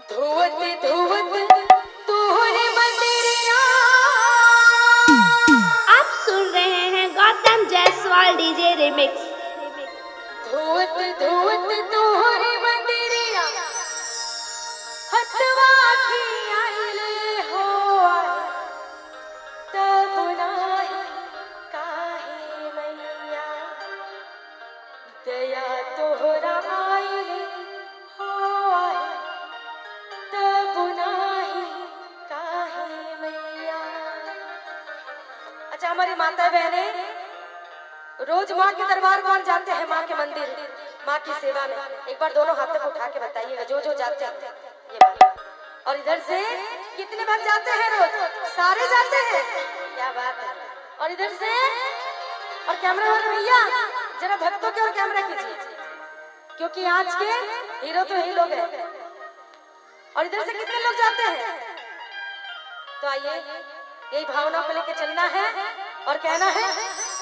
धोवत धोवत तोहरे मंदिरिया। आप सुन रहे हैं गौतम जायसवाल डीजे रिमिक्स। धोवत धोवत तोहरे मंदिरिया, हथवा की आइले हो तब नाही काहे मैया, दया तोहरा आइले हो तब नाही काहे मैया। अच्छा, हमारी माता बहने रोज माँ के दरबार कौन जाते हैं? माँ के मंदिर, माँ की सेवा में। एक बार दोनों हाथों को उठा के बताइएगा जो जो जाते हैं ये बात। और इधर से कितने भक्त जाते हैं रोज? सारे जाते हैं, क्या बात है। और इधर से, और कैमरा वाले भैया जरा भक्तों के और कैमरा कीजिए, क्योंकि आज के हीरो तो यही लोग हैं। और इधर से कितने लोग जाते हैं? तो आइए यही भावना को लेके चलना है और कहना है,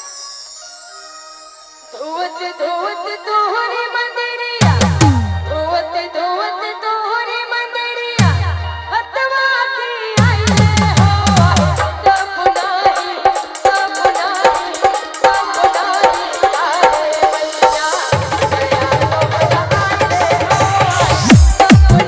धोवत धोवत तोहरे मंदिरिया, धोवत धोवत तोहरे मंदिरिया, हथवा की आइले हो तब नाही काहे मैया, दया तोहरा आइले हो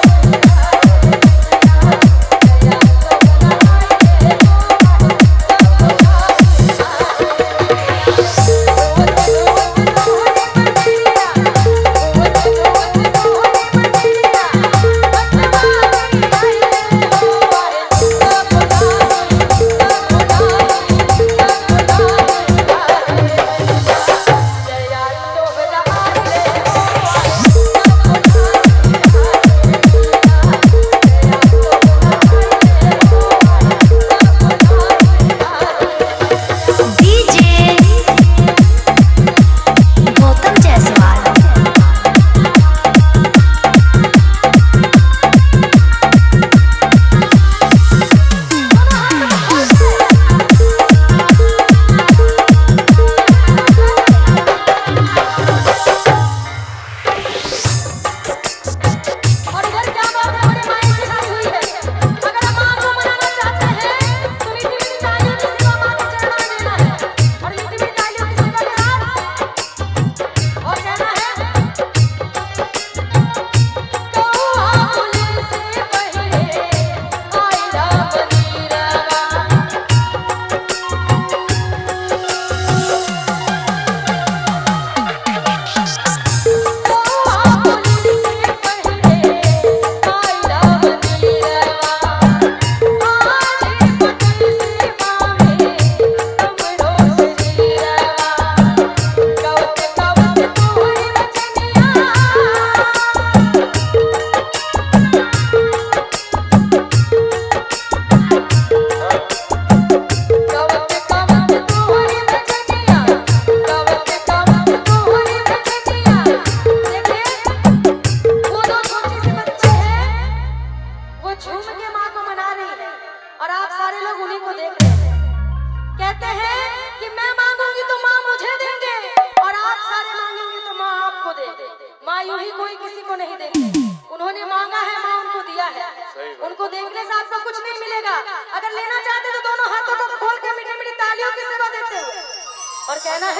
उनको देखने से आपको कुछ नहीं मिलेगा। अगर लेना चाहते तो दोनों हाथों को खोल के मीठी मीठी तालियों की सेवा देते हो और कहना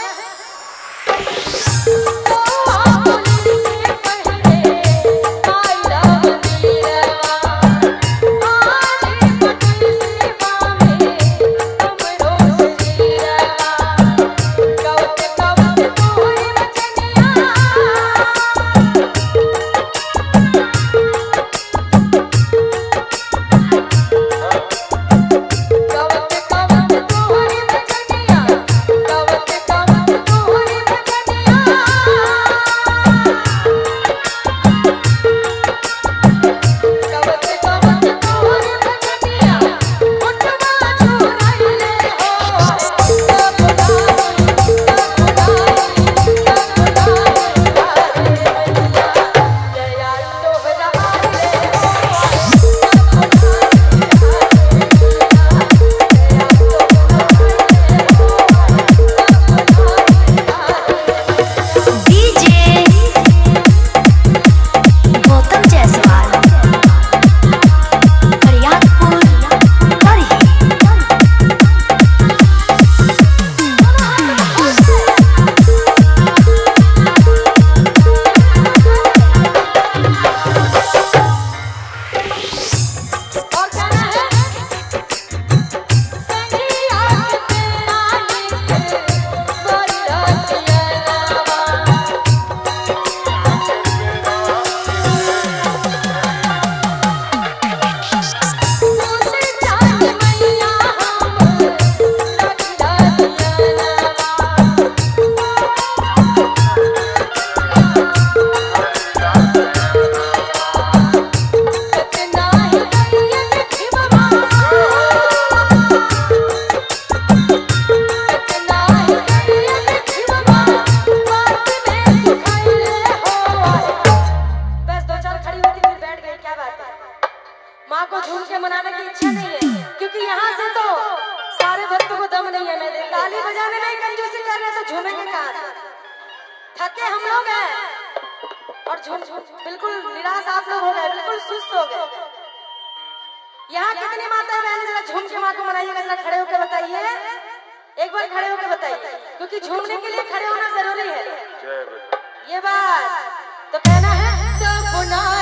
है माँ को झूम के मनाने की इच्छा नहीं है, क्योंकि यहाँ से तो सारे भक्तों को दम नहीं है। मैं देख ताली बजाने में कंजूसी कर रहे तो झूमेंगे कहाँ से? थके हम लोग हैं और झूम बिल्कुल निराश आप लोग हो गए, बिल्कुल सुस्त हो गए। यहाँ कितनी माताएं बहनें जरा झूम के माँ को मनाइएगा, जरा खड़े होकर बताइए, एक बार खड़े होकर बताइए, क्योंकि झूमने के लिए खड़े होना जरूरी है। ये बात तो कहना है तो